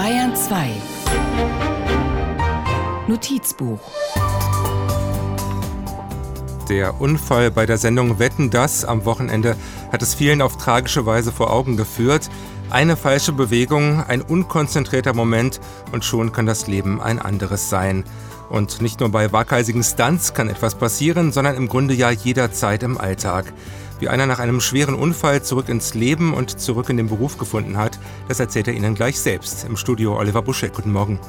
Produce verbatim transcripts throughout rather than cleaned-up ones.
Bayern zwei. Notizbuch. Der Unfall bei der Sendung Wetten, dass am Wochenende hat es vielen auf tragische Weise vor Augen geführt. Eine falsche Bewegung, ein unkonzentrierter Moment und schon kann das Leben ein anderes sein. Und nicht nur bei waghalsigen Stunts kann etwas passieren, sondern im Grunde ja jederzeit im Alltag. Wie einer nach einem schweren Unfall zurück ins Leben und zurück in den Beruf gefunden hat, das erzählt er Ihnen gleich selbst. Im Studio Oliver Buschek. Guten Morgen.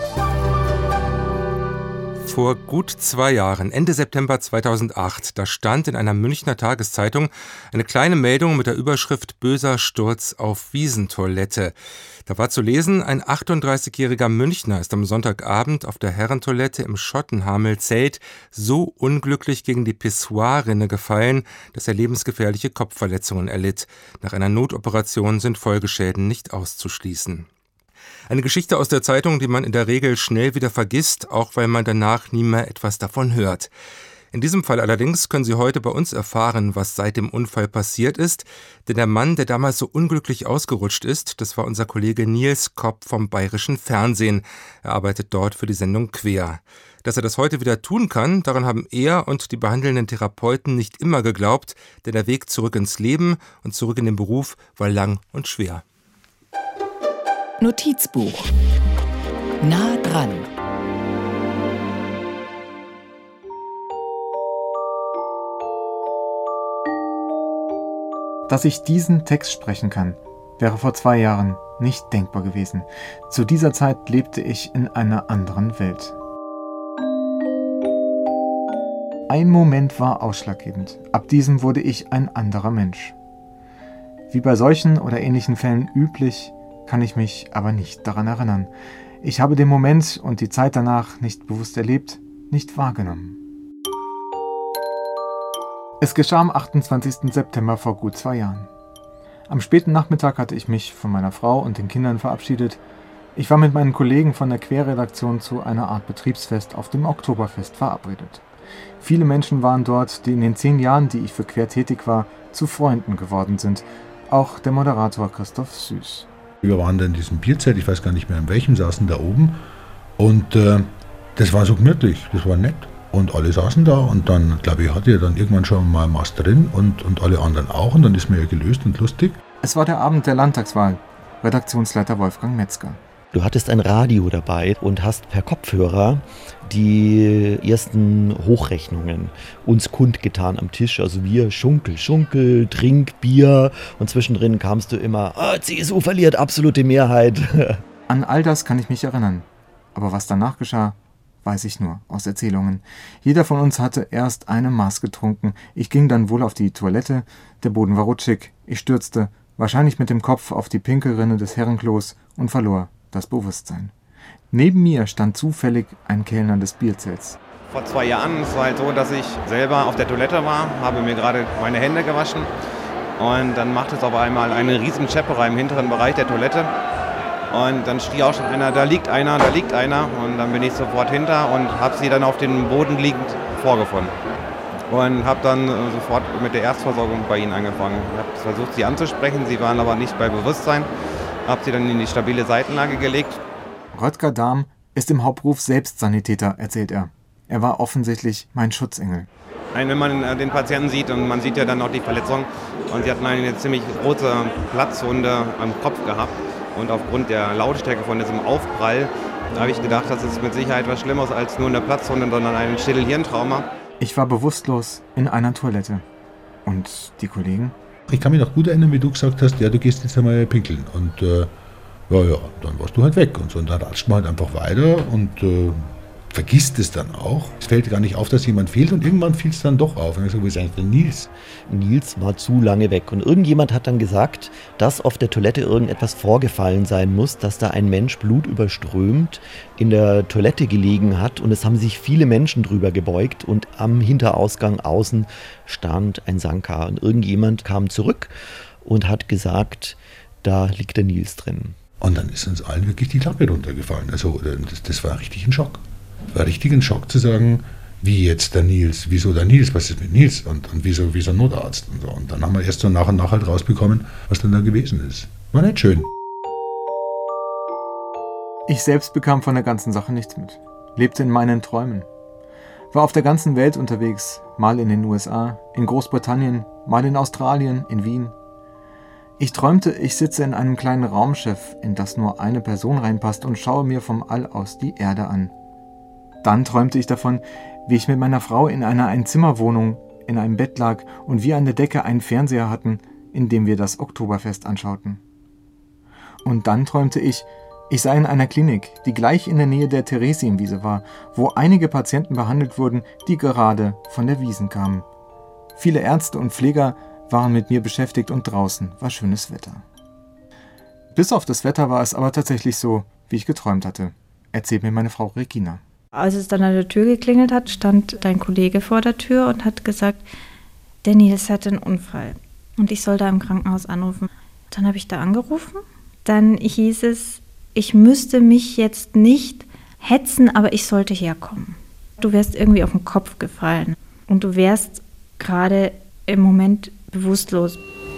Vor gut zwei Jahren, Ende September zweitausendacht, da stand in einer Münchner Tageszeitung eine kleine Meldung mit der Überschrift »Böser Sturz auf Wiesentoilette«. Da war zu lesen, ein achtunddreißigjähriger Münchner ist am Sonntagabend auf der Herrentoilette im Schottenhamelzelt so unglücklich gegen die Pissoirrinne gefallen, dass er lebensgefährliche Kopfverletzungen erlitt. Nach einer Notoperation sind Folgeschäden nicht auszuschließen. Eine Geschichte aus der Zeitung, die man in der Regel schnell wieder vergisst, auch weil man danach nie mehr etwas davon hört. In diesem Fall allerdings können Sie heute bei uns erfahren, was seit dem Unfall passiert ist. Denn der Mann, der damals so unglücklich ausgerutscht ist, das war unser Kollege Nils Kopp vom Bayerischen Fernsehen. Er arbeitet dort für die Sendung Quer. Dass er das heute wieder tun kann, daran haben er und die behandelnden Therapeuten nicht immer geglaubt, denn der Weg zurück ins Leben und zurück in den Beruf war lang und schwer. Notizbuch. Nah dran. Dass ich diesen Text sprechen kann, wäre vor zwei Jahren nicht denkbar gewesen. Zu dieser Zeit lebte ich in einer anderen Welt. Ein Moment war ausschlaggebend. Ab diesem wurde ich ein anderer Mensch. Wie bei solchen oder ähnlichen Fällen üblich, kann ich mich aber nicht daran erinnern. Ich habe den Moment und die Zeit danach nicht bewusst erlebt, nicht wahrgenommen. Es geschah am achtundzwanzigsten September vor gut zwei Jahren. Am späten Nachmittag hatte ich mich von meiner Frau und den Kindern verabschiedet. Ich war mit meinen Kollegen von der Querredaktion zu einer Art Betriebsfest auf dem Oktoberfest verabredet. Viele Menschen waren dort, die in den zehn Jahren, die ich für Quer tätig war, zu Freunden geworden sind. Auch der Moderator Christoph Süß. Wir waren da in diesem Bierzelt, ich weiß gar nicht mehr in welchem, saßen da oben und äh, das war so gemütlich, das war nett und alle saßen da und dann, glaube ich, hatte er dann irgendwann schon mal was drin und, und alle anderen auch und dann ist mir ja gelöst und lustig. Es war der Abend der Landtagswahl, Redaktionsleiter Wolfgang Metzger. Du hattest ein Radio dabei und hast per Kopfhörer die ersten Hochrechnungen uns kundgetan am Tisch. Also wir Schunkel, Schunkel, Trink, Bier und zwischendrin kamst du immer, oh, C S U verliert absolute Mehrheit. An all das kann ich mich erinnern. Aber was danach geschah, weiß ich nur aus Erzählungen. Jeder von uns hatte erst eine Maß getrunken. Ich ging dann wohl auf die Toilette, der Boden war rutschig. Ich stürzte, wahrscheinlich mit dem Kopf auf die Pinkelrinne des Herrenklos und verlor das Bewusstsein. Neben mir stand zufällig ein Kellner des Bierzelts. Vor zwei Jahren, es war halt so, dass ich selber auf der Toilette war, habe mir gerade meine Hände gewaschen und dann macht es auf einmal eine riesen Schepperei im hinteren Bereich der Toilette und dann schrie auch schon einer, da liegt einer, da liegt einer und dann bin ich sofort hinter und habe sie dann auf dem Boden liegend vorgefunden und habe dann sofort mit der Erstversorgung bei ihnen angefangen. Ich habe versucht, sie anzusprechen, sie waren aber nicht bei Bewusstsein, habe sie dann in die stabile Seitenlage gelegt. Röttger Dahm ist im Hauptberuf Selbstsanitäter, erzählt er. Er war offensichtlich mein Schutzengel. Wenn man den Patienten sieht und man sieht ja dann noch die Verletzung und sie hatten eine ziemlich große Platzwunde am Kopf gehabt und aufgrund der Lautstärke von diesem Aufprall habe ich gedacht, das ist mit Sicherheit was Schlimmeres als nur eine Platzwunde, sondern ein Schädelhirntrauma. Ich war bewusstlos in einer Toilette. Und die Kollegen? Ich kann mich noch gut erinnern, wie du gesagt hast, ja, du gehst jetzt einmal pinkeln und äh, ja, ja, dann warst du halt weg und so. Und dann ratscht man halt einfach weiter und äh, vergisst es dann auch. Es fällt gar nicht auf, dass jemand fehlt und irgendwann fiel es dann doch auf. Und ich so, wo ist eigentlich der Nils? Nils war zu lange weg und irgendjemand hat dann gesagt, dass auf der Toilette irgendetwas vorgefallen sein muss, dass da ein Mensch blutüberströmt in der Toilette gelegen hat und es haben sich viele Menschen drüber gebeugt und am Hinterausgang außen stand ein Sanka und irgendjemand kam zurück und hat gesagt, da liegt der Nils drin. Und dann ist uns allen wirklich die Klappe runtergefallen. Also das, das war richtig ein Schock. War richtig ein Schock zu sagen, wie jetzt der Nils, wieso der Nils, was ist mit Nils und, und wieso, wieso Notarzt und so. Und dann haben wir erst so nach und nach halt rausbekommen, was denn da gewesen ist. War nicht schön. Ich selbst bekam von der ganzen Sache nichts mit, lebte in meinen Träumen. War auf der ganzen Welt unterwegs, mal in den U S A, in Großbritannien, mal in Australien, in Wien. Ich träumte, ich sitze in einem kleinen Raumschiff, in das nur eine Person reinpasst und schaue mir vom All aus die Erde an. Dann träumte ich davon, wie ich mit meiner Frau in einer Einzimmerwohnung in einem Bett lag und wir an der Decke einen Fernseher hatten, in dem wir das Oktoberfest anschauten. Und dann träumte ich, ich sei in einer Klinik, die gleich in der Nähe der Theresienwiese war, wo einige Patienten behandelt wurden, die gerade von der Wiesn kamen. Viele Ärzte und Pfleger waren mit mir beschäftigt und draußen war schönes Wetter. Bis auf das Wetter war es aber tatsächlich so, wie ich geträumt hatte, erzählt mir meine Frau Regina. Als es dann an der Tür geklingelt hat, stand dein Kollege vor der Tür und hat gesagt, der Nils hatte einen Unfall und ich soll da im Krankenhaus anrufen. Dann habe ich da angerufen. Dann hieß es, ich müsste mich jetzt nicht hetzen, aber ich sollte herkommen. Du wärst irgendwie auf den Kopf gefallen und du wärst gerade im Moment bewusstlos.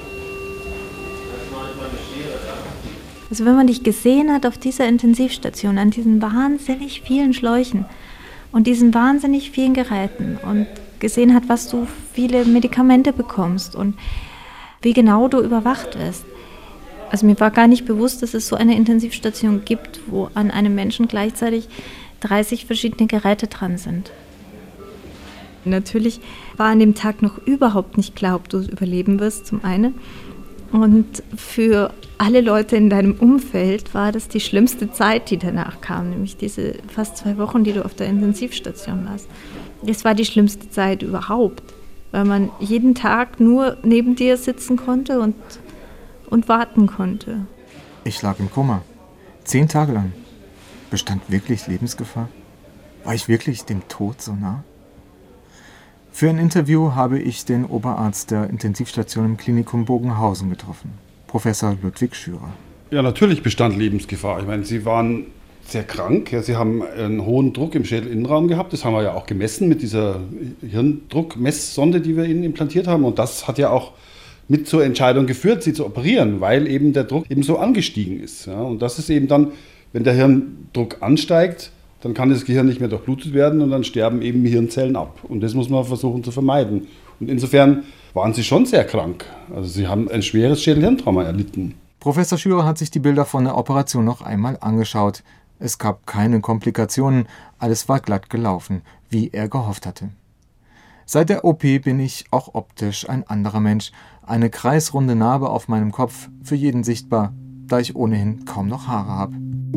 Also wenn man dich gesehen hat auf dieser Intensivstation, an diesen wahnsinnig vielen Schläuchen und diesen wahnsinnig vielen Geräten und gesehen hat, was du viele Medikamente bekommst und wie genau du überwacht wirst. Also mir war gar nicht bewusst, dass es so eine Intensivstation gibt, wo an einem Menschen gleichzeitig dreißig verschiedene Geräte dran sind. Natürlich war an dem Tag noch überhaupt nicht klar, ob du es überleben wirst, zum einen. Und für alle Leute in deinem Umfeld war das die schlimmste Zeit, die danach kam, nämlich diese fast zwei Wochen, die du auf der Intensivstation warst. Es war die schlimmste Zeit überhaupt, weil man jeden Tag nur neben dir sitzen konnte und, und warten konnte. Ich lag im Koma, zehn Tage lang. Bestand wirklich Lebensgefahr? War ich wirklich dem Tod so nah? Für ein Interview habe ich den Oberarzt der Intensivstation im Klinikum Bogenhausen getroffen, Professor Ludwig Schürer. Ja, natürlich bestand Lebensgefahr. Ich meine, Sie waren sehr krank. Ja, Sie haben einen hohen Druck im Schädelinnenraum gehabt. Das haben wir ja auch gemessen mit dieser Hirndruckmesssonde, die wir Ihnen implantiert haben. Und das hat ja auch mit zur Entscheidung geführt, Sie zu operieren, weil eben der Druck eben so angestiegen ist. Ja, und das ist eben dann, wenn der Hirndruck ansteigt, dann kann das Gehirn nicht mehr durchblutet werden und dann sterben eben Hirnzellen ab. Und das muss man versuchen zu vermeiden. Und insofern waren Sie schon sehr krank. Also Sie haben ein schweres Schädelhirntrauma erlitten. Professor Schürer hat sich die Bilder von der Operation noch einmal angeschaut. Es gab keine Komplikationen, alles war glatt gelaufen, wie er gehofft hatte. Seit der O P bin ich auch optisch ein anderer Mensch. Eine kreisrunde Narbe auf meinem Kopf, für jeden sichtbar, da ich ohnehin kaum noch Haare habe.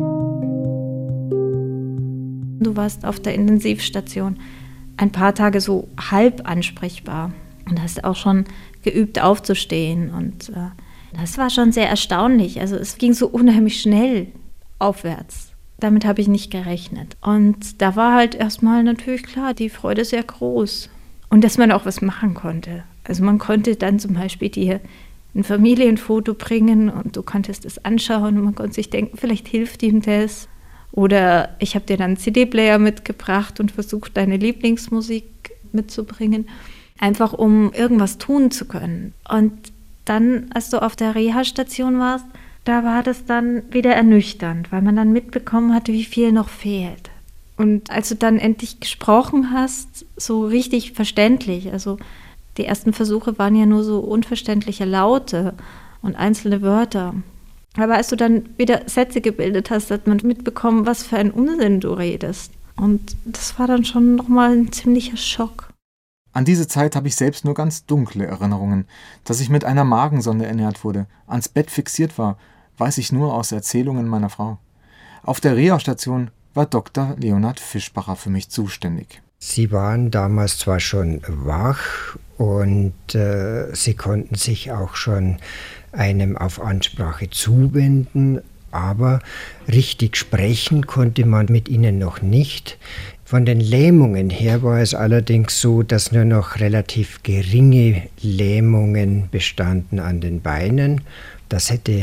Du warst auf der Intensivstation ein paar Tage so halb ansprechbar und hast auch schon geübt aufzustehen und äh, das war schon sehr erstaunlich. Also es ging so unheimlich schnell aufwärts. Damit habe ich nicht gerechnet. Und da war halt erstmal natürlich klar, die Freude sehr groß und dass man auch was machen konnte. Also man konnte dann zum Beispiel dir ein Familienfoto bringen und du konntest es anschauen und man konnte sich denken, vielleicht hilft ihm das. Oder ich habe dir dann einen C D-Player mitgebracht und versucht, deine Lieblingsmusik mitzubringen, einfach um irgendwas tun zu können. Und dann, als du auf der Reha-Station warst, da war das dann wieder ernüchternd, weil man dann mitbekommen hatte, wie viel noch fehlt. Und als du dann endlich gesprochen hast, so richtig verständlich, also die ersten Versuche waren ja nur so unverständliche Laute und einzelne Wörter. Aber als du dann wieder Sätze gebildet hast, hat man mitbekommen, was für ein Unsinn du redest. Und das war dann schon nochmal ein ziemlicher Schock. An diese Zeit habe ich selbst nur ganz dunkle Erinnerungen. Dass ich mit einer Magensonde ernährt wurde, ans Bett fixiert war, weiß ich nur aus Erzählungen meiner Frau. Auf der Reha-Station war Doktor Leonhard Fischbacher für mich zuständig. Sie waren damals zwar schon wach und äh, sie konnten sich auch schon einem auf Ansprache zuwenden, aber richtig sprechen konnte man mit ihnen noch nicht. Von den Lähmungen her war es allerdings so, dass nur noch relativ geringe Lähmungen bestanden an den Beinen. Das hätte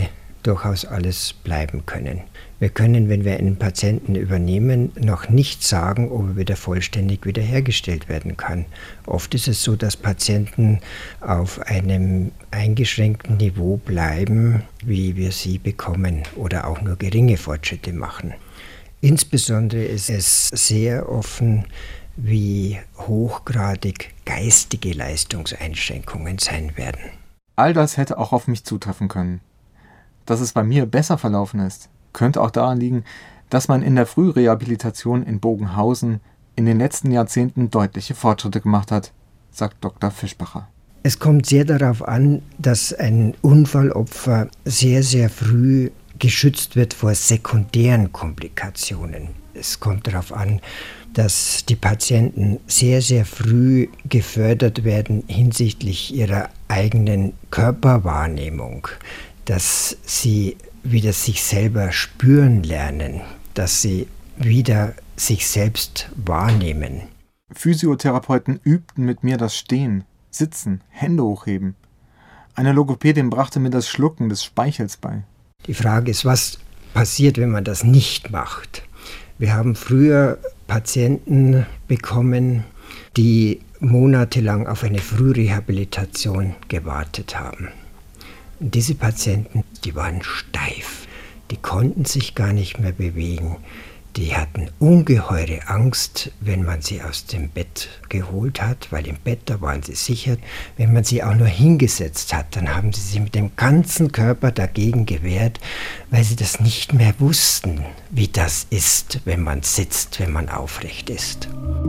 durchaus alles bleiben können. Wir können, wenn wir einen Patienten übernehmen, noch nicht sagen, ob er wieder vollständig wiederhergestellt werden kann. Oft ist es so, dass Patienten auf einem eingeschränkten Niveau bleiben, wie wir sie bekommen, oder auch nur geringe Fortschritte machen. Insbesondere ist es sehr offen, wie hochgradig geistige Leistungseinschränkungen sein werden. All das hätte auch auf mich zutreffen können. Dass es bei mir besser verlaufen ist, könnte auch daran liegen, dass man in der Frührehabilitation in Bogenhausen in den letzten Jahrzehnten deutliche Fortschritte gemacht hat, sagt Doktor Fischbacher. Es kommt sehr darauf an, dass ein Unfallopfer sehr, sehr früh geschützt wird vor sekundären Komplikationen. Es kommt darauf an, dass die Patienten sehr, sehr früh gefördert werden hinsichtlich ihrer eigenen Körperwahrnehmung, dass sie wieder sich selber spüren lernen, dass sie wieder sich selbst wahrnehmen. Physiotherapeuten übten mit mir das Stehen, Sitzen, Hände hochheben. Eine Logopädin brachte mir das Schlucken des Speichels bei. Die Frage ist, was passiert, wenn man das nicht macht? Wir haben früher Patienten bekommen, die monatelang auf eine Frührehabilitation gewartet haben. Und diese Patienten, die waren steif, die konnten sich gar nicht mehr bewegen. Die hatten ungeheure Angst, wenn man sie aus dem Bett geholt hat, weil im Bett, da waren sie sicher. Wenn man sie auch nur hingesetzt hat, dann haben sie sich mit dem ganzen Körper dagegen gewehrt, weil sie das nicht mehr wussten, wie das ist, wenn man sitzt, wenn man aufrecht ist.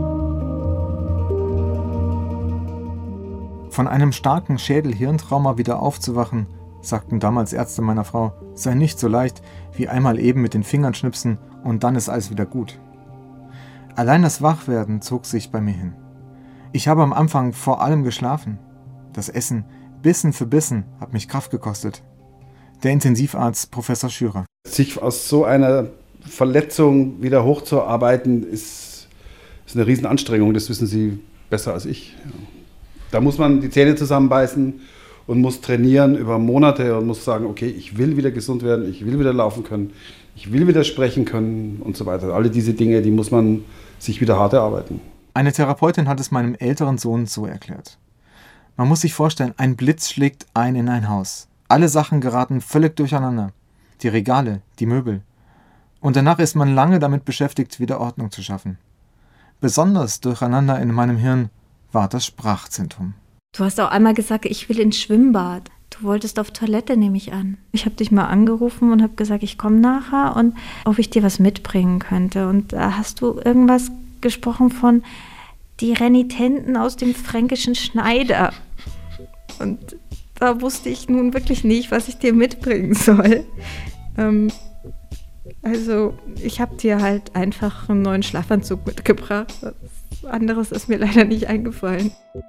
Von einem starken Schädel-Hirntrauma wieder aufzuwachen, sagten damals Ärzte meiner Frau, sei nicht so leicht wie einmal eben mit den Fingern schnipsen und dann ist alles wieder gut. Allein das Wachwerden zog sich bei mir hin. Ich habe am Anfang vor allem geschlafen. Das Essen, Bissen für Bissen, hat mich Kraft gekostet. Der Intensivarzt Professor Schürer. Sich aus so einer Verletzung wieder hochzuarbeiten, ist, ist eine Riesenanstrengung, das wissen Sie besser als ich. Da muss man die Zähne zusammenbeißen und muss trainieren über Monate und muss sagen, okay, ich will wieder gesund werden, ich will wieder laufen können, ich will wieder sprechen können und so weiter. Alle diese Dinge, die muss man sich wieder hart erarbeiten. Eine Therapeutin hat es meinem älteren Sohn so erklärt. Man muss sich vorstellen, ein Blitz schlägt ein in ein Haus. Alle Sachen geraten völlig durcheinander. Die Regale, die Möbel. Und danach ist man lange damit beschäftigt, wieder Ordnung zu schaffen. Besonders durcheinander in meinem Hirn war das Sprachzentrum. Du hast auch einmal gesagt, ich will ins Schwimmbad. Du wolltest auf Toilette, nehme ich an. Ich habe dich mal angerufen und habe gesagt, ich komme nachher und ob ich dir was mitbringen könnte. Und da hast du irgendwas gesprochen von die Renitenten aus dem fränkischen Schneider. Und da wusste ich nun wirklich nicht, was ich dir mitbringen soll. Ähm, also ich habe dir halt einfach einen neuen Schlafanzug mitgebracht. Was anderes ist mir leider nicht eingefallen.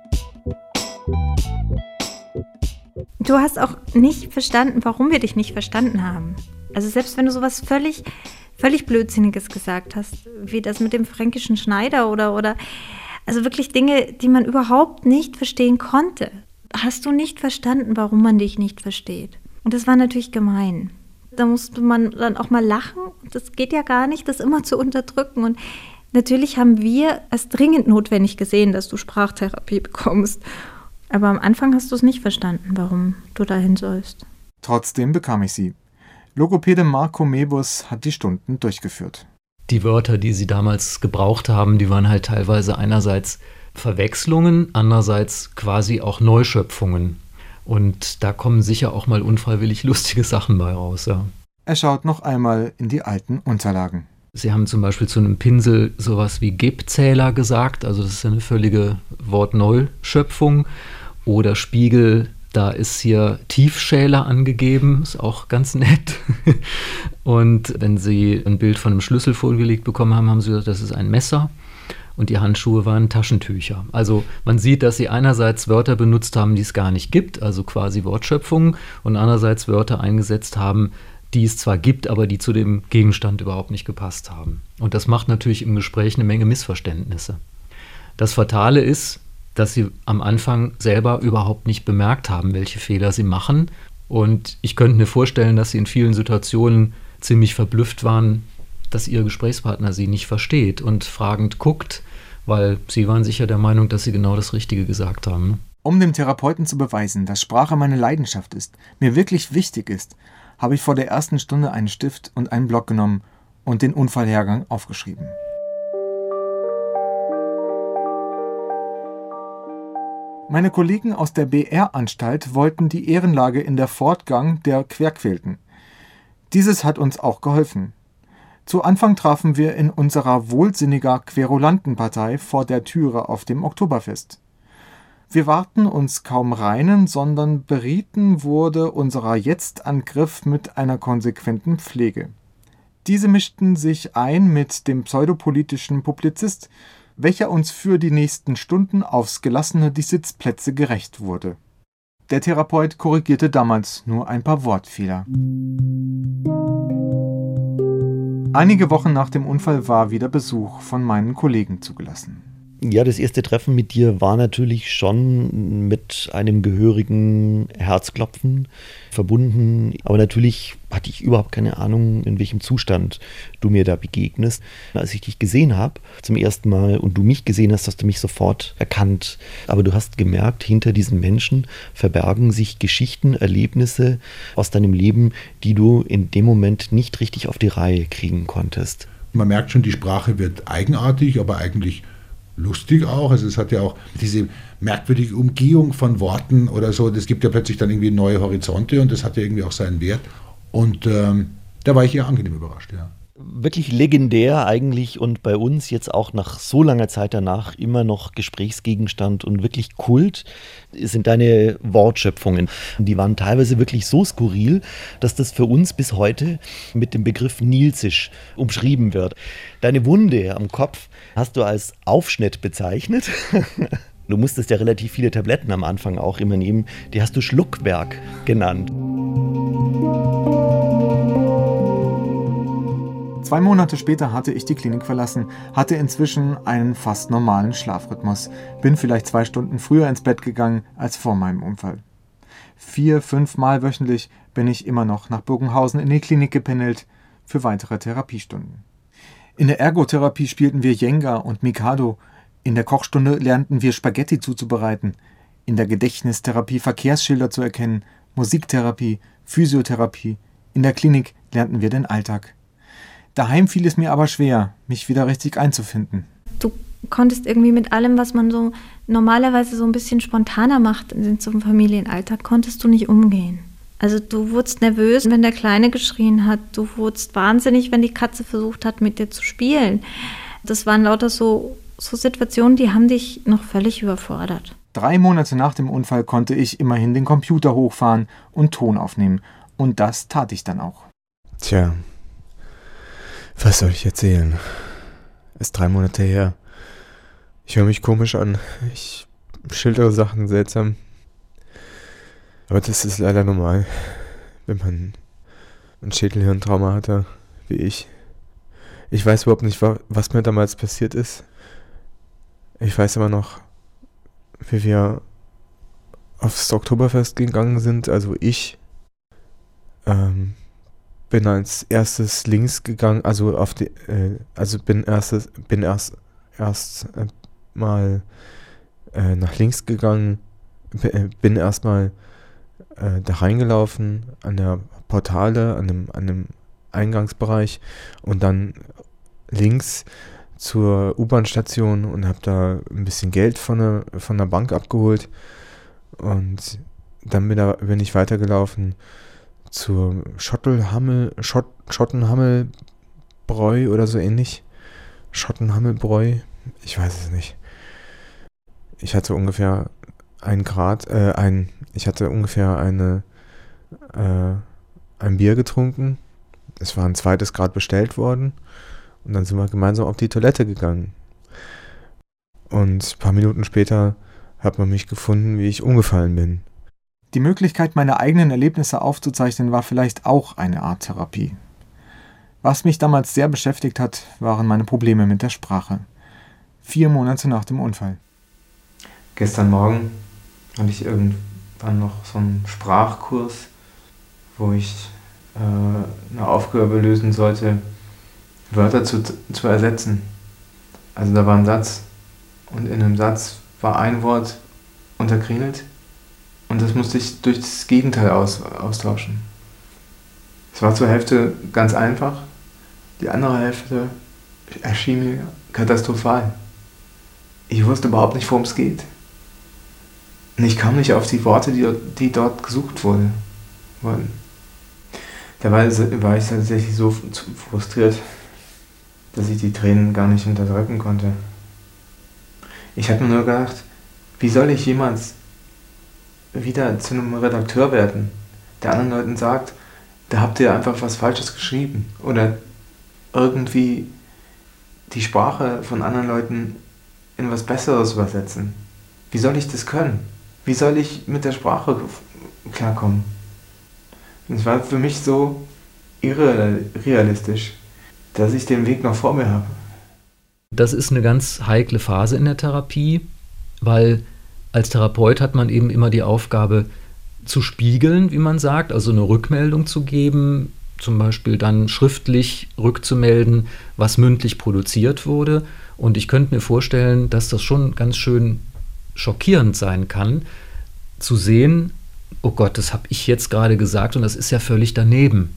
Du hast auch nicht verstanden, warum wir dich nicht verstanden haben. Also selbst wenn du sowas völlig, völlig Blödsinniges gesagt hast, wie das mit dem fränkischen Schneider oder, oder also wirklich Dinge, die man überhaupt nicht verstehen konnte, hast du nicht verstanden, warum man dich nicht versteht. Und das war natürlich gemein. Da musste man dann auch mal lachen. Das geht ja gar nicht, das immer zu unterdrücken. Und natürlich haben wir es dringend notwendig gesehen, dass du Sprachtherapie bekommst. Aber am Anfang hast du es nicht verstanden, warum du dahin sollst. Trotzdem bekam ich sie. Logopäde Marco Mebus hat die Stunden durchgeführt. Die Wörter, die sie damals gebraucht haben, die waren halt teilweise einerseits Verwechslungen, andererseits quasi auch Neuschöpfungen. Und da kommen sicher auch mal unfreiwillig lustige Sachen bei raus. Ja. Er schaut noch einmal in die alten Unterlagen. Sie haben zum Beispiel zu einem Pinsel sowas wie Gebzähler gesagt, also das ist eine völlige Wortneuschöpfung. Oder Spiegel, da ist hier Tiefschäler angegeben, ist auch ganz nett. Und wenn Sie ein Bild von einem Schlüssel vorgelegt bekommen haben, haben Sie gesagt, das ist ein Messer. Und die Handschuhe waren Taschentücher. Also man sieht, dass Sie einerseits Wörter benutzt haben, die es gar nicht gibt, also quasi Wortschöpfungen, und andererseits Wörter eingesetzt haben, die es zwar gibt, aber die zu dem Gegenstand überhaupt nicht gepasst haben. Und das macht natürlich im Gespräch eine Menge Missverständnisse. Das Fatale ist, dass Sie am Anfang selber überhaupt nicht bemerkt haben, welche Fehler Sie machen. Und ich könnte mir vorstellen, dass Sie in vielen Situationen ziemlich verblüfft waren, dass Ihr Gesprächspartner Sie nicht versteht und fragend guckt, weil Sie waren sicher der Meinung, dass Sie genau das Richtige gesagt haben. Ne? Um dem Therapeuten zu beweisen, dass Sprache meine Leidenschaft ist, mir wirklich wichtig ist, habe ich vor der ersten Stunde einen Stift und einen Block genommen und den Unfallhergang aufgeschrieben. Meine Kollegen aus der B R-Anstalt wollten die Ehrenlage in der Fortgang der Querquälten. Dieses hat uns auch geholfen. Zu Anfang trafen wir in unserer wohlsinniger Querulantenpartei vor der Türe auf dem Oktoberfest. Wir warten uns kaum reinen, sondern berieten wurde unserer Jetzt-Angriff mit einer konsequenten Pflege. Diese mischten sich ein mit dem pseudopolitischen Publizist, welcher uns für die nächsten Stunden aufs Gelassene die Sitzplätze gerecht wurde. Der Therapeut korrigierte damals nur ein paar Wortfehler. Einige Wochen nach dem Unfall war wieder Besuch von meinen Kollegen zugelassen. Ja, das erste Treffen mit dir war natürlich schon mit einem gehörigen Herzklopfen verbunden. Aber natürlich hatte ich überhaupt keine Ahnung, in welchem Zustand du mir da begegnest. Als ich dich gesehen habe zum ersten Mal und du mich gesehen hast, hast du mich sofort erkannt. Aber du hast gemerkt, hinter diesen Menschen verbergen sich Geschichten, Erlebnisse aus deinem Leben, die du in dem Moment nicht richtig auf die Reihe kriegen konntest. Man merkt schon, die Sprache wird eigenartig, aber eigentlich lustig auch. Also es hat ja auch diese merkwürdige Umgehung von Worten oder so. Das gibt ja plötzlich dann irgendwie neue Horizonte und das hat ja irgendwie auch seinen Wert. Und ähm, da war ich eher angenehm überrascht, ja. Wirklich legendär eigentlich und bei uns jetzt auch nach so langer Zeit danach immer noch Gesprächsgegenstand und wirklich Kult sind deine Wortschöpfungen. Die waren teilweise wirklich so skurril, dass das für uns bis heute mit dem Begriff Nilsisch umschrieben wird. Deine Wunde am Kopf hast du als Aufschnitt bezeichnet. Du musstest ja relativ viele Tabletten am Anfang auch immer nehmen. Die hast du Schluckwerk genannt. Zwei Monate später hatte ich die Klinik verlassen, hatte inzwischen einen fast normalen Schlafrhythmus, bin vielleicht zwei Stunden früher ins Bett gegangen als vor meinem Unfall. Vier, fünf Mal wöchentlich bin ich immer noch nach Bogenhausen in die Klinik gependelt für weitere Therapiestunden. In der Ergotherapie spielten wir Jenga und Mikado, in der Kochstunde lernten wir Spaghetti zuzubereiten, in der Gedächtnistherapie Verkehrsschilder zu erkennen, Musiktherapie, Physiotherapie, in der Klinik lernten wir den Alltag. Daheim fiel es mir aber schwer, mich wieder richtig einzufinden. Du konntest irgendwie mit allem, was man so normalerweise so ein bisschen spontaner macht in so einem Familienalltag, konntest du nicht umgehen. Also du wurdest nervös, wenn der Kleine geschrien hat. Du wurdest wahnsinnig, wenn die Katze versucht hat, mit dir zu spielen. Das waren lauter so, so Situationen, die haben dich noch völlig überfordert. Drei Monate nach dem Unfall konnte ich immerhin den Computer hochfahren und Ton aufnehmen. Und das tat ich dann auch. Tja. Was soll ich erzählen? Ist drei Monate her. Ich höre mich komisch an. Ich schildere Sachen seltsam. Aber das ist leider normal, wenn man ein Schädelhirntrauma hatte, wie ich. Ich weiß überhaupt nicht, was mir damals passiert ist. Ich weiß aber noch, wie wir aufs Oktoberfest gegangen sind, also ich. Ähm... bin als erstes links gegangen, also auf die, äh, also bin erstes, bin erst erst äh, mal äh, nach links gegangen, bin erstmal äh, da reingelaufen an der Portale, an dem, an dem Eingangsbereich und dann links zur U-Bahn-Station und habe da ein bisschen Geld von der, von der Bank abgeholt und dann bin, da, bin ich weitergelaufen zur Schottelhammel, Schott, Schottenhammelbräu oder so ähnlich. Schottenhammelbräu, ich weiß es nicht. Ich hatte ungefähr ein Grad, äh, ein, ich hatte ungefähr eine, äh, ein Bier getrunken. Es war ein zweites Grad bestellt worden und dann sind wir gemeinsam auf die Toilette gegangen. Und ein paar Minuten später hat man mich gefunden, wie ich umgefallen bin. Die Möglichkeit, meine eigenen Erlebnisse aufzuzeichnen, war vielleicht auch eine Art Therapie. Was mich damals sehr beschäftigt hat, waren meine Probleme mit der Sprache. Vier Monate nach dem Unfall. Gestern Morgen hatte ich irgendwann noch so einen Sprachkurs wo ich äh, eine Aufgabe lösen sollte, Wörter zu, zu ersetzen. Also da war ein Satz und in einem Satz war ein Wort unterkringelt und das musste ich durch das Gegenteil aus, austauschen. Es war zur Hälfte ganz einfach, die andere Hälfte erschien mir katastrophal. Ich wusste überhaupt nicht, worum es geht. Und ich kam nicht auf die Worte, die, die dort gesucht wurde, wurden. Dabei war ich tatsächlich so frustriert, dass ich die Tränen gar nicht unterdrücken konnte. Ich habe mir nur gedacht, wie soll ich jemals wieder zu einem Redakteur werden, der anderen Leuten sagt, da habt ihr einfach was Falsches geschrieben oder irgendwie die Sprache von anderen Leuten in was Besseres übersetzen. Wie soll ich das können? Wie soll ich mit der Sprache klarkommen? Und es war für mich so irrealistisch, dass ich den Weg noch vor mir habe. Das ist eine ganz heikle Phase in der Therapie, weil als Therapeut hat man eben immer die Aufgabe zu spiegeln, wie man sagt, also eine Rückmeldung zu geben, zum Beispiel dann schriftlich rückzumelden, was mündlich produziert wurde. Und ich könnte mir vorstellen, dass das schon ganz schön schockierend sein kann, zu sehen, oh Gott, das habe ich jetzt gerade gesagt und das ist ja völlig daneben.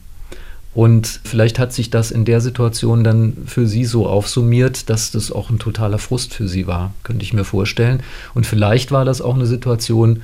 Und vielleicht hat sich das in der Situation dann für Sie so aufsummiert, dass das auch ein totaler Frust für Sie war, könnte ich mir vorstellen. Und vielleicht war das auch eine Situation,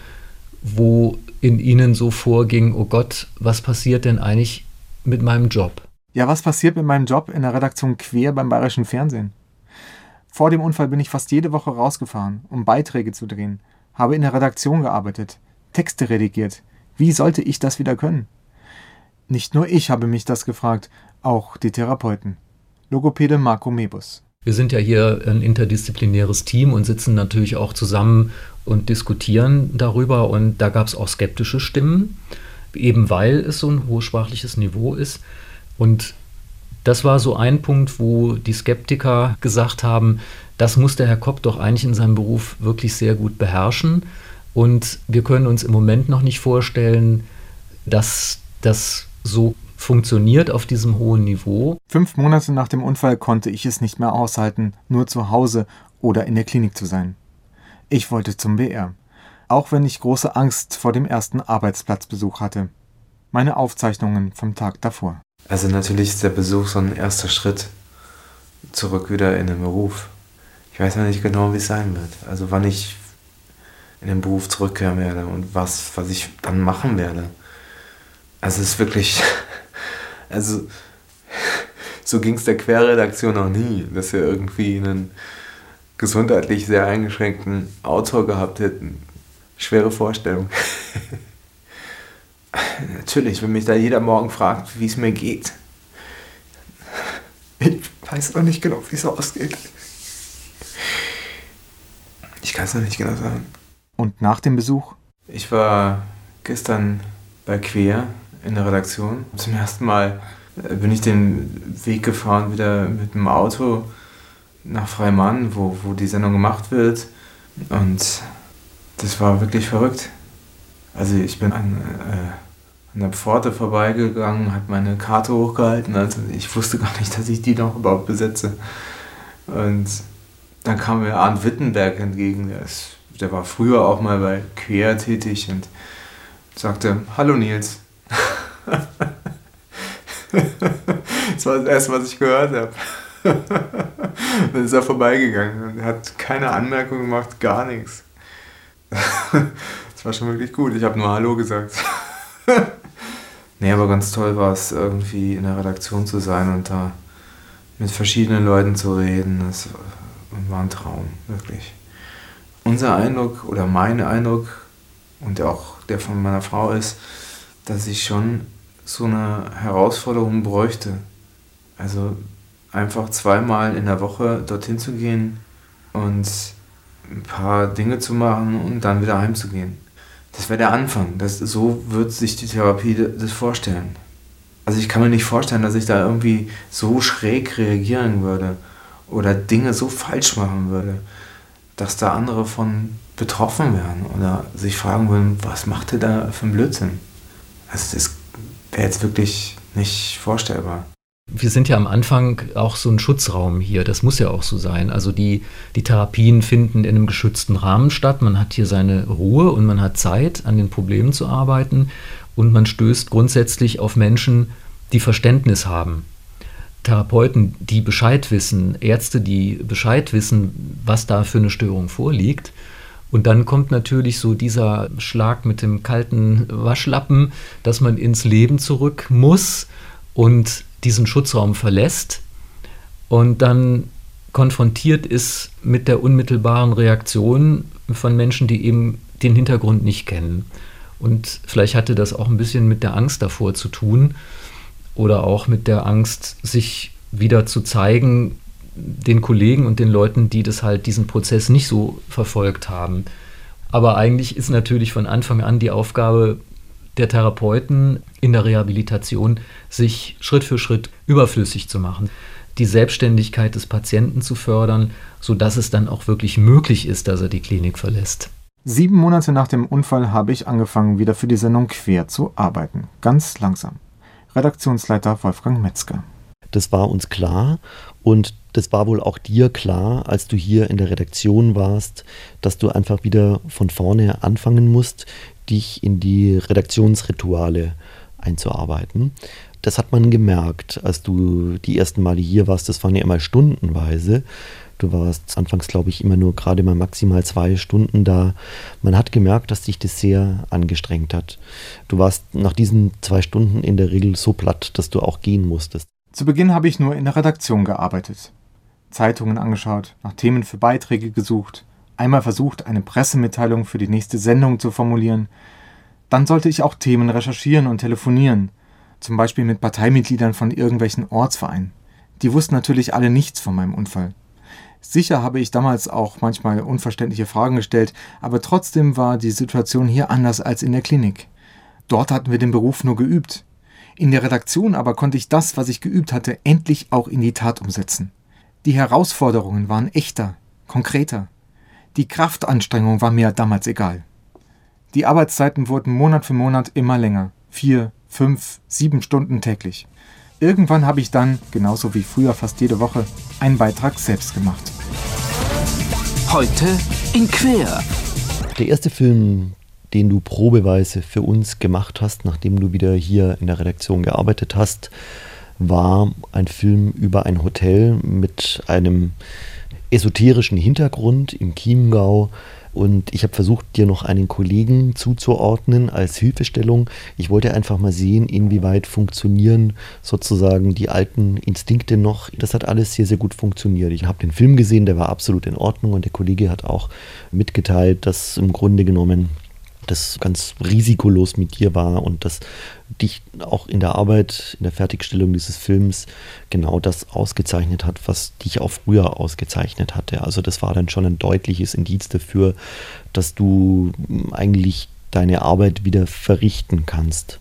wo in Ihnen so vorging, oh Gott, was passiert denn eigentlich mit meinem Job? Ja, was passiert mit meinem Job in der Redaktion Quer beim Bayerischen Fernsehen? Vor dem Unfall bin ich fast jede Woche rausgefahren, um Beiträge zu drehen, habe in der Redaktion gearbeitet, Texte redigiert. Wie sollte ich das wieder können? Nicht nur ich habe mich das gefragt, auch die Therapeuten. Logopäde Marco Mebus. Wir sind ja hier ein interdisziplinäres Team und sitzen natürlich auch zusammen und diskutieren darüber. Und da gab es auch skeptische Stimmen, eben weil es so ein hochsprachliches Niveau ist. Und das war so ein Punkt, wo die Skeptiker gesagt haben, das muss der Herr Kopp doch eigentlich in seinem Beruf wirklich sehr gut beherrschen. Und wir können uns im Moment noch nicht vorstellen, dass das so funktioniert auf diesem hohen Niveau. Fünf Monate nach dem Unfall konnte ich es nicht mehr aushalten, nur zu Hause oder in der Klinik zu sein. Ich wollte zum B R, auch wenn ich große Angst vor dem ersten Arbeitsplatzbesuch hatte. Meine Aufzeichnungen vom Tag davor. Also natürlich ist der Besuch so ein erster Schritt zurück wieder in den Beruf. Ich weiß noch nicht genau, wie es sein wird. Also wann ich in den Beruf zurückkehren werde und was, was ich dann machen werde. Also es ist wirklich, also so ging es der Querredaktion noch nie, dass wir irgendwie einen gesundheitlich sehr eingeschränkten Autor gehabt hätten. Schwere Vorstellung. Natürlich, wenn mich da jeder Morgen fragt, wie es mir geht. Ich weiß noch nicht genau, wie es ausgeht. Ich kann es noch nicht genau sagen. Und nach dem Besuch? Ich war gestern bei Quer in der Redaktion. Zum ersten Mal bin ich den Weg gefahren, wieder mit dem Auto nach Freimann, wo, wo die Sendung gemacht wird. Und das war wirklich verrückt. Also ich bin an, äh, an der Pforte vorbeigegangen, habe meine Karte hochgehalten. Also ich wusste gar nicht, dass ich die noch überhaupt besitze. Und dann kam mir Arndt Wittenberg entgegen. Der, ist, der war früher auch mal bei Quer tätig und sagte, hallo Nils. Das war das Erste, was ich gehört habe. Dann ist er vorbeigegangen und hat keine Anmerkung gemacht, gar nichts. Das war schon wirklich gut. Ich habe nur Hallo gesagt. Nee, aber ganz toll war es, irgendwie in der Redaktion zu sein und da mit verschiedenen Leuten zu reden. Das war ein Traum, wirklich. Unser Eindruck oder mein Eindruck und auch der von meiner Frau ist, dass ich schon so eine Herausforderung bräuchte. Also einfach zweimal in der Woche dorthin zu gehen und ein paar Dinge zu machen und dann wieder heimzugehen. Das wäre der Anfang. Das, so wird sich die Therapie das vorstellen. Also ich kann mir nicht vorstellen, dass ich da irgendwie so schräg reagieren würde oder Dinge so falsch machen würde, dass da andere von betroffen wären oder sich fragen würden, was macht ihr da für einen Blödsinn? Also das wäre jetzt wirklich nicht vorstellbar. Wir sind ja am Anfang auch so ein Schutzraum hier, das muss ja auch so sein. Also die, die Therapien finden in einem geschützten Rahmen statt, man hat hier seine Ruhe und man hat Zeit, an den Problemen zu arbeiten und man stößt grundsätzlich auf Menschen, die Verständnis haben. Therapeuten, die Bescheid wissen, Ärzte, die Bescheid wissen, was da für eine Störung vorliegt. Und dann kommt natürlich so dieser Schlag mit dem kalten Waschlappen, dass man ins Leben zurück muss und diesen Schutzraum verlässt und dann konfrontiert ist mit der unmittelbaren Reaktion von Menschen, die eben den Hintergrund nicht kennen. Und vielleicht hatte das auch ein bisschen mit der Angst davor zu tun oder auch mit der Angst, sich wieder zu zeigen, den Kollegen und den Leuten, die das halt diesen Prozess nicht so verfolgt haben. Aber eigentlich ist natürlich von Anfang an die Aufgabe der Therapeuten in der Rehabilitation, sich Schritt für Schritt überflüssig zu machen, die Selbstständigkeit des Patienten zu fördern, sodass es dann auch wirklich möglich ist, dass er die Klinik verlässt. Sieben Monate nach dem Unfall habe ich angefangen, wieder für die Sendung Quer zu arbeiten. Ganz langsam. Redaktionsleiter Wolfgang Metzger. Das war uns klar und das war wohl auch dir klar, als du hier in der Redaktion warst, dass du einfach wieder von vorne anfangen musst, dich in die Redaktionsrituale einzuarbeiten. Das hat man gemerkt, als du die ersten Male hier warst. Das waren ja immer stundenweise. Du warst anfangs, glaube ich, immer nur gerade mal maximal zwei Stunden da. Man hat gemerkt, dass dich das sehr angestrengt hat. Du warst nach diesen zwei Stunden in der Regel so platt, dass du auch gehen musstest. Zu Beginn habe ich nur in der Redaktion gearbeitet. Zeitungen angeschaut, nach Themen für Beiträge gesucht, einmal versucht, eine Pressemitteilung für die nächste Sendung zu formulieren. Dann sollte ich auch Themen recherchieren und telefonieren, zum Beispiel mit Parteimitgliedern von irgendwelchen Ortsvereinen. Die wussten natürlich alle nichts von meinem Unfall. Sicher habe ich damals auch manchmal unverständliche Fragen gestellt, aber trotzdem war die Situation hier anders als in der Klinik. Dort hatten wir den Beruf nur geübt. In der Redaktion aber konnte ich das, was ich geübt hatte, endlich auch in die Tat umsetzen. Die Herausforderungen waren echter, konkreter. Die Kraftanstrengung war mir damals egal. Die Arbeitszeiten wurden Monat für Monat immer länger. Vier, fünf, sieben Stunden täglich. Irgendwann habe ich dann, genauso wie früher fast jede Woche, einen Beitrag selbst gemacht. Heute in Quer. Der erste Film, den du probeweise für uns gemacht hast, nachdem du wieder hier in der Redaktion gearbeitet hast, war ein Film über ein Hotel mit einem esoterischen Hintergrund im Chiemgau. Und ich habe versucht, dir noch einen Kollegen zuzuordnen als Hilfestellung. Ich wollte einfach mal sehen, inwieweit funktionieren sozusagen die alten Instinkte noch. Das hat alles sehr, sehr gut funktioniert. Ich habe den Film gesehen, der war absolut in Ordnung und der Kollege hat auch mitgeteilt, dass im Grunde genommen das ganz risikolos mit dir war und dass dich auch in der Arbeit, in der Fertigstellung dieses Films genau das ausgezeichnet hat, was dich auch früher ausgezeichnet hatte. Also das war dann schon ein deutliches Indiz dafür, dass du eigentlich deine Arbeit wieder verrichten kannst.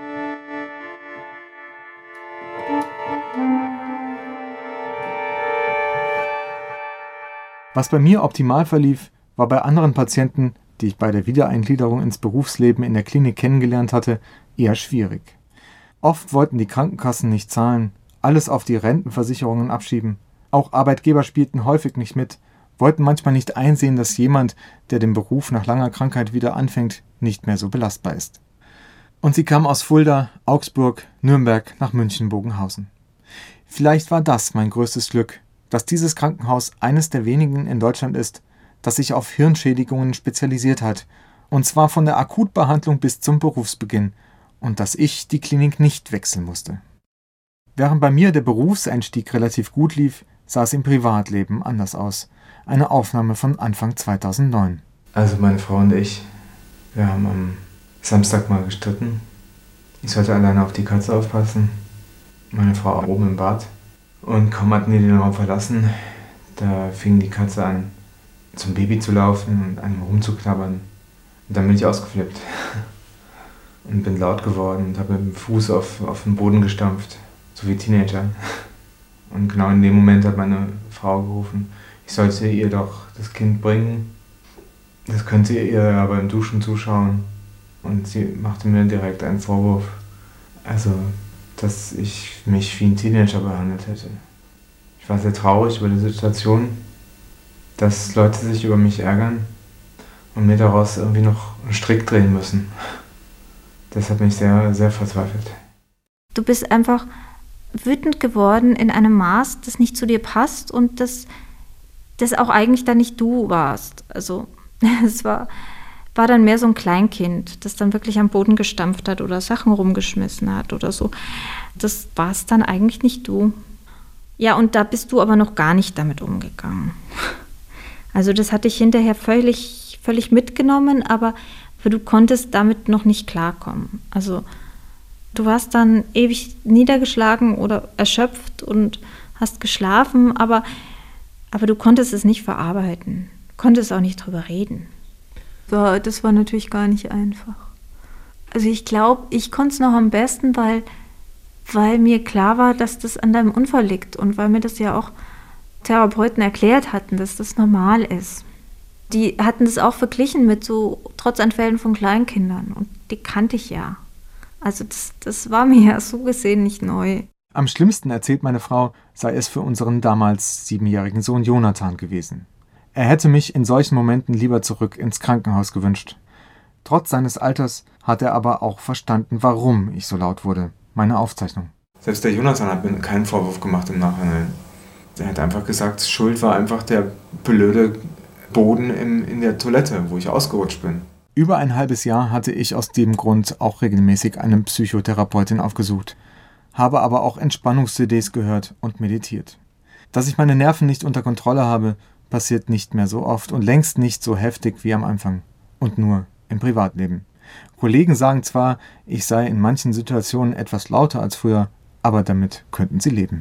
Was bei mir optimal verlief, war bei anderen Patienten, die ich bei der Wiedereingliederung ins Berufsleben in der Klinik kennengelernt hatte, eher schwierig. Oft wollten die Krankenkassen nicht zahlen, alles auf die Rentenversicherungen abschieben. Auch Arbeitgeber spielten häufig nicht mit, wollten manchmal nicht einsehen, dass jemand, der den Beruf nach langer Krankheit wieder anfängt, nicht mehr so belastbar ist. Und sie kamen aus Fulda, Augsburg, Nürnberg nach München-Bogenhausen. Vielleicht war das mein größtes Glück, dass dieses Krankenhaus eines der wenigen in Deutschland ist, das sich auf Hirnschädigungen spezialisiert hat, und zwar von der Akutbehandlung bis zum Berufsbeginn, und dass ich die Klinik nicht wechseln musste. Während bei mir der Berufseinstieg relativ gut lief, sah es im Privatleben anders aus. Eine Aufnahme von Anfang zweitausendneun. Also meine Frau und ich, wir haben am Samstag mal gestritten. Ich sollte alleine auf die Katze aufpassen. Meine Frau oben im Bad. Und kaum hatten wir den Raum verlassen, da fing die Katze an, zum Baby zu laufen und an ihm rumzuknabbern. Und dann bin ich ausgeflippt und bin laut geworden und habe mit dem Fuß auf, auf den Boden gestampft, so wie Teenager. Und genau in dem Moment hat meine Frau gerufen, ich sollte ihr doch das Kind bringen. Das könnte ihr aber im Duschen zuschauen. Und sie machte mir direkt einen Vorwurf, Also, dass ich mich wie ein Teenager behandelt hätte. Ich war sehr traurig über die Situation, dass Leute sich über mich ärgern und mir daraus irgendwie noch einen Strick drehen müssen. Das hat mich sehr, sehr verzweifelt. Du bist einfach wütend geworden in einem Maß, das nicht zu dir passt und das, das auch eigentlich dann nicht du warst. Also es war, war dann mehr so ein Kleinkind, das dann wirklich am Boden gestampft hat oder Sachen rumgeschmissen hat oder so. Das war es dann eigentlich nicht du. Ja, und da bist du aber noch gar nicht damit umgegangen. Also das hat dich hinterher völlig, völlig mitgenommen, aber, aber du konntest damit noch nicht klarkommen. Also du warst dann ewig niedergeschlagen oder erschöpft und hast geschlafen, aber, aber du konntest es nicht verarbeiten, konntest auch nicht drüber reden. So, das war natürlich gar nicht einfach. Also ich glaube, ich konnte es noch am besten, weil, weil mir klar war, dass das an deinem Unfall liegt und weil mir das ja auch Therapeuten erklärt hatten, dass das normal ist. Die hatten das auch verglichen mit so Trotzanfällen von Kleinkindern und die kannte ich ja. Also das, das war mir ja so gesehen nicht neu. Am schlimmsten, erzählt meine Frau, sei es für unseren damals siebenjährigen Sohn Jonathan gewesen. Er hätte mich in solchen Momenten lieber zurück ins Krankenhaus gewünscht. Trotz seines Alters hat er aber auch verstanden, warum ich so laut wurde. Meine Aufzeichnung. Selbst der Jonathan hat mir keinen Vorwurf gemacht im Nachhinein. Er hat einfach gesagt, Schuld war einfach der blöde Boden in, in der Toilette, wo ich ausgerutscht bin. Über ein halbes Jahr hatte ich aus dem Grund auch regelmäßig eine Psychotherapeutin aufgesucht, habe aber auch Entspannungs-C Ds gehört und meditiert. Dass ich meine Nerven nicht unter Kontrolle habe, passiert nicht mehr so oft und längst nicht so heftig wie am Anfang. Und nur im Privatleben. Kollegen sagen zwar, ich sei in manchen Situationen etwas lauter als früher, aber damit könnten sie leben.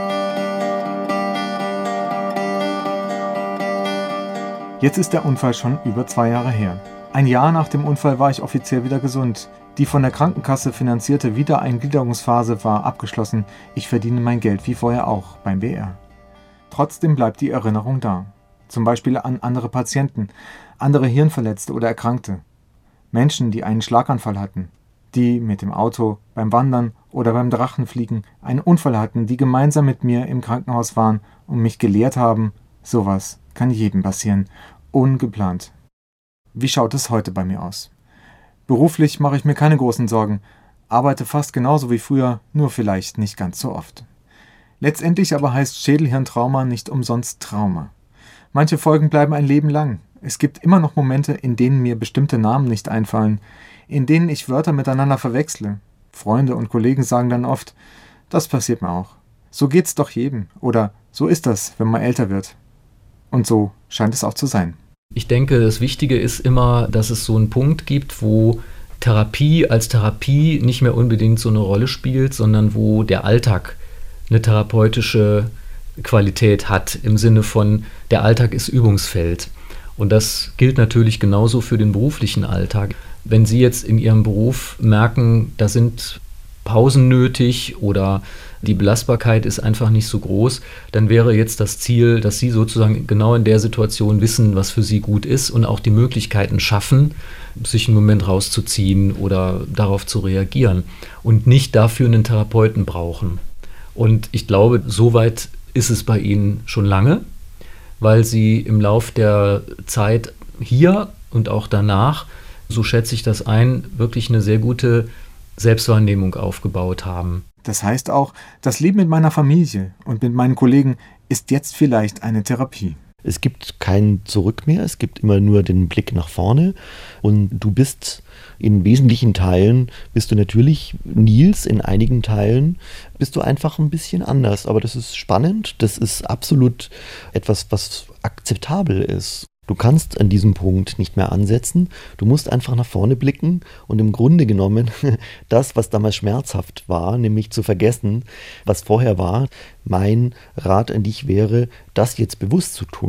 Jetzt ist der Unfall schon über zwei Jahre her. Ein Jahr nach dem Unfall war ich offiziell wieder gesund. Die von der Krankenkasse finanzierte Wiedereingliederungsphase war abgeschlossen. Ich verdiene mein Geld wie vorher auch beim W R. Trotzdem bleibt die Erinnerung da. Zum Beispiel an andere Patienten, andere Hirnverletzte oder Erkrankte. Menschen, die einen Schlaganfall hatten, die mit dem Auto beim Wandern oder beim Drachenfliegen einen Unfall hatten, die gemeinsam mit mir im Krankenhaus waren und mich gelehrt haben, sowas kann jedem passieren, ungeplant. Wie schaut es heute bei mir aus? Beruflich mache ich mir keine großen Sorgen, arbeite fast genauso wie früher, nur vielleicht nicht ganz so oft. Letztendlich aber heißt Schädelhirntrauma nicht umsonst Trauma. Manche Folgen bleiben ein Leben lang. Es gibt immer noch Momente, in denen mir bestimmte Namen nicht einfallen, in denen ich Wörter miteinander verwechsle. Freunde und Kollegen sagen dann oft, das passiert mir auch. So geht's doch jedem. Oder so ist das, wenn man älter wird. Und so scheint es auch zu sein. Ich denke, das Wichtige ist immer, dass es so einen Punkt gibt, wo Therapie als Therapie nicht mehr unbedingt so eine Rolle spielt, sondern wo der Alltag eine therapeutische Qualität hat, im Sinne von, der Alltag ist Übungsfeld. Und das gilt natürlich genauso für den beruflichen Alltag. Wenn Sie jetzt in Ihrem Beruf merken, da sind Pausen nötig oder die Belastbarkeit ist einfach nicht so groß, dann wäre jetzt das Ziel, dass Sie sozusagen genau in der Situation wissen, was für Sie gut ist und auch die Möglichkeiten schaffen, sich einen Moment rauszuziehen oder darauf zu reagieren und nicht dafür einen Therapeuten brauchen. Und ich glaube, soweit ist es bei Ihnen schon lange, weil Sie im Lauf der Zeit hier und auch danach, so schätze ich das ein, wirklich eine sehr gute Selbstwahrnehmung aufgebaut haben. Das heißt auch, das Leben mit meiner Familie und mit meinen Kollegen ist jetzt vielleicht eine Therapie. Es gibt kein Zurück mehr, es gibt immer nur den Blick nach vorne und du bist in wesentlichen Teilen, bist du natürlich Nils, in einigen Teilen bist du einfach ein bisschen anders, aber das ist spannend, das ist absolut etwas, was akzeptabel ist. Du kannst an diesem Punkt nicht mehr ansetzen, du musst einfach nach vorne blicken und im Grunde genommen das, was damals schmerzhaft war, nämlich zu vergessen, was vorher war, mein Rat an dich wäre, das jetzt bewusst zu tun.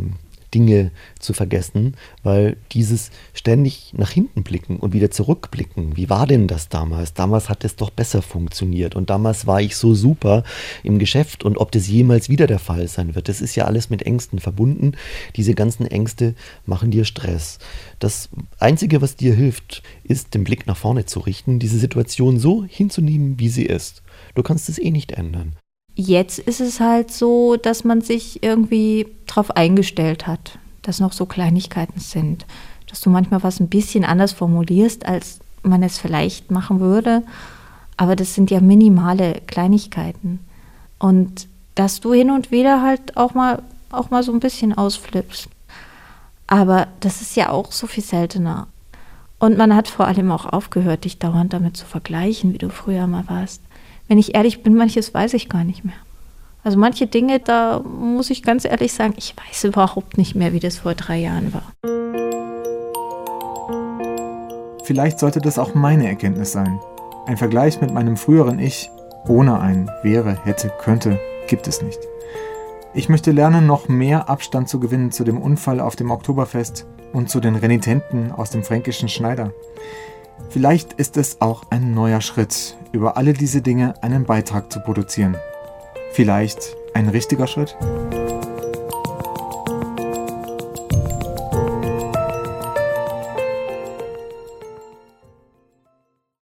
Dinge zu vergessen, weil dieses ständig nach hinten blicken und wieder zurückblicken, wie war denn das damals? Damals hat es doch besser funktioniert und damals war ich so super im Geschäft und ob das jemals wieder der Fall sein wird, das ist ja alles mit Ängsten verbunden. Diese ganzen Ängste machen dir Stress. Das Einzige, was dir hilft, ist, den Blick nach vorne zu richten, diese Situation so hinzunehmen, wie sie ist. Du kannst es eh nicht ändern. Jetzt ist es halt so, dass man sich irgendwie drauf eingestellt hat, dass noch so Kleinigkeiten sind, dass du manchmal was ein bisschen anders formulierst, als man es vielleicht machen würde, aber das sind ja minimale Kleinigkeiten und dass du hin und wieder halt auch mal, auch mal so ein bisschen ausflippst, aber das ist ja auch so viel seltener und man hat vor allem auch aufgehört, dich dauernd damit zu vergleichen, wie du früher mal warst. Wenn ich ehrlich bin, manches weiß ich gar nicht mehr. Also manche Dinge, da muss ich ganz ehrlich sagen, ich weiß überhaupt nicht mehr, wie das vor drei Jahren war. Vielleicht sollte das auch meine Erkenntnis sein. Ein Vergleich mit meinem früheren Ich ohne ein wäre, hätte, könnte, gibt es nicht. Ich möchte lernen, noch mehr Abstand zu gewinnen zu dem Unfall auf dem Oktoberfest und zu den Renitenten aus dem fränkischen Schneider. Vielleicht ist es auch ein neuer Schritt, über alle diese Dinge einen Beitrag zu produzieren. Vielleicht ein richtiger Schritt?